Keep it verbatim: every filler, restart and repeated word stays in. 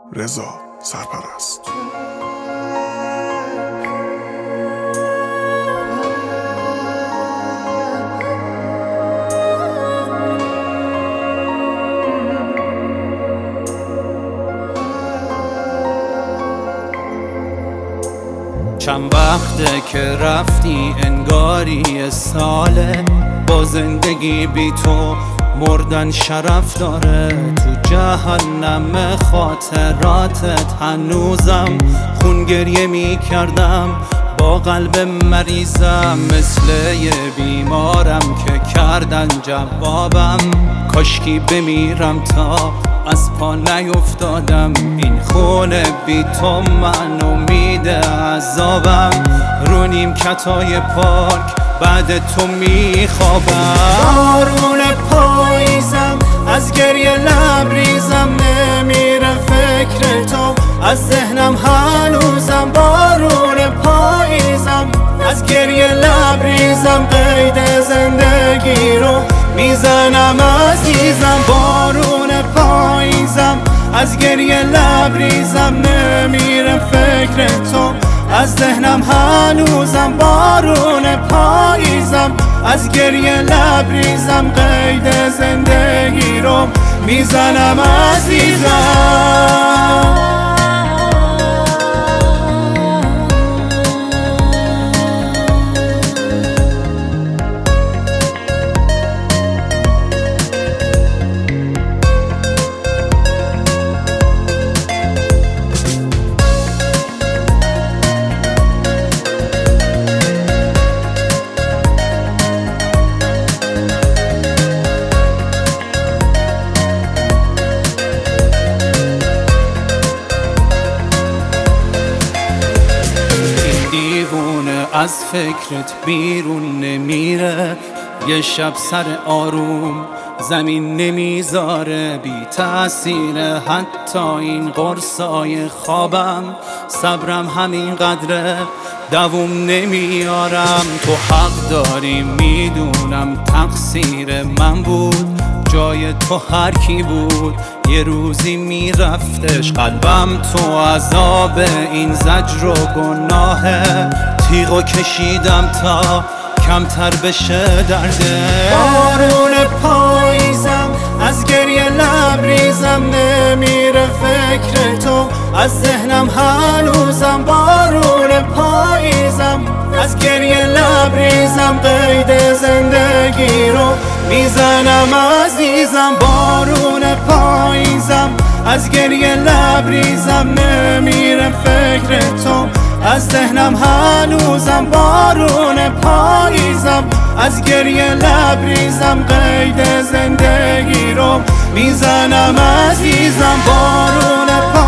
رضا سرپرست. چند وقته که رفتی انگاری ساله، با زندگی بی تو مردن شرف داره. تو جهنم خاطراتت هنوزم خون گریه می کردم، با قلب مریضم مثل یه بیمارم که کردن جوابم. کاشکی بمیرم تا از پا نیفتادم، این خونه بی تو منو میده عذابم. رو نیمکتای پارک بعد تو میخوابم. بارون پاییزم از گریه لبریزم، نمیره فکر تو از ذهنم هنوزم. بارون پاییزم از گریه لبریزم، قید زندگی رو میزنم عزیزم. بارون پاییزم از گریه لبریزم، نمیره فکر تو از ذهنم هنوزم. بارون پاییزم از گریه لبریزم، قید زندگی رو میزنم عزیزم. از فکرت بیرون نمیره، یه شب سر آروم زمین نمیذاره. بی تأثیر حتی این قرصای خوابم، صبرم همین قدره دووم نمیارم. تو حق داری میدونم تقصیر من بود، جای تو هر کی بود یه روزی میرفتش. قلبم تو عذاب این زجر و گناهه، تیغو کشیدم تا کمتر بشه درده. بارون پاییزم از گریه لبریزم، نمیره فکر تو از ذهنم هنوزم. بارون پاییزم از گریه لبریزم، قید زندگی رو میزنم عزیزم. بارون پاییزم از گریه لبریزم، نمیره فکر تو از ذهنم هنوزم. بارون پاییزم از گریه لبریزم، قید زندگی رو میزنم عزیزم. بارون